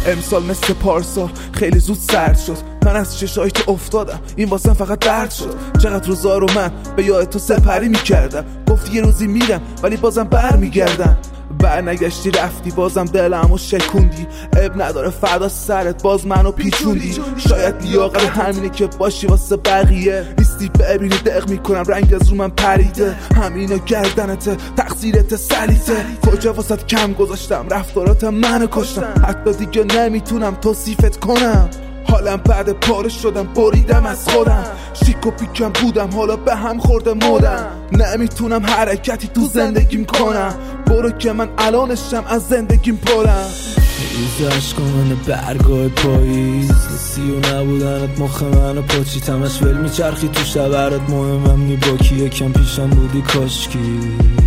امسال مثل پارسال خیلی زود سرد شد، من از چشای تو افتادم، این واسم فقط درد شد. چقدر روزا رو من به یاد تو سپری میکردم، گفتی یه روزی میرم ولی بازم برمیگردم. برنگشتی رفتی بازم دلمو شکوندی، اب نداره فردا سرت باز منو پیچوندی. شاید لیاقت همینه که باشی واسه بقیه، نیستی ببینی دق میکنم رنگ از رو من پریده. همینا گردنته تقصیرت سلیته، کجا واسط کم گذاشتم رفتارات منو کشتم. حتی دیگه نمیتونم توصیفت کنم، حالم بعد پاره شدم بریدم از خودم. شیک و پیکم بودم حالا به هم خورده مودم، نمیتونم حرکتی تو زندگیم کنم. برو که من الانشم از زندگیم پرم. ریز عشق من برگاه پاییز، سی و نبودنت مخ منو پاچید. همش ول میچرخی تو شب برات مهمم نی با کی، یکم پیشم بودی کاشکی.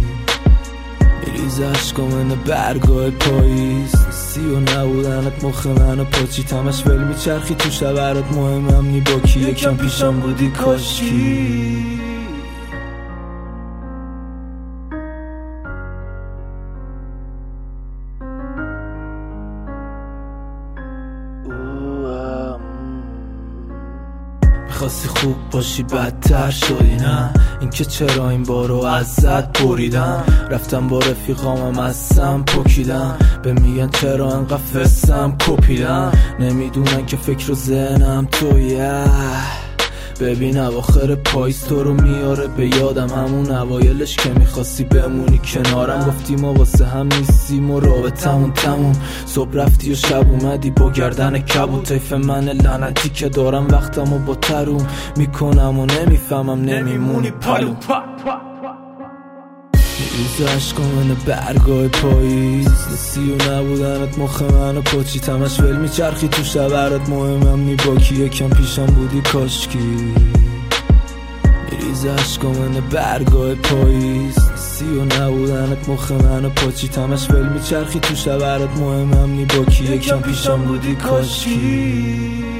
ریز عشق من برگاه پاییز، سی و نبودنت مخ منو پاچید. همش ول میچرخی تو شب برات مهمم نی با کی، یکم پیشم بودی کاشکی. خواستی خوب باشی بدتر شدی، نه اینکه چرا این بارو ازت بریدم. رفتم با رفیقامم از سم پکیدم، به میگن چرا انقدر فسم کپیدم. نمیدونن که فکر و ذهنم تویه. ببین اواخر پاییز تو رو میاره به یادم، همون اوایلش که میخواستی بمونی کنارم. گفتی ما واسه هم نیستیم و رابطمون تموم. صبح رفتی و شب اومدی با گردن کبود. طیف من لعنتی که دارم وقتمو با تروم میکنم و نمیفهمم نمیمونی پلو. ریز عشق من برگاه پاییز، سی و نبودنت مخ منو پاچید. همش ول میچرخی تو شب برات مهمم نی با کی، یکم پیشم بودی کاشکی. ریز عشق من برگاه پاییز، سی و نبودنت مخ منو پاچید. همش ول میچرخی تو شب برات مهمم نی با کی، یکم پیشم بودی کاشکی.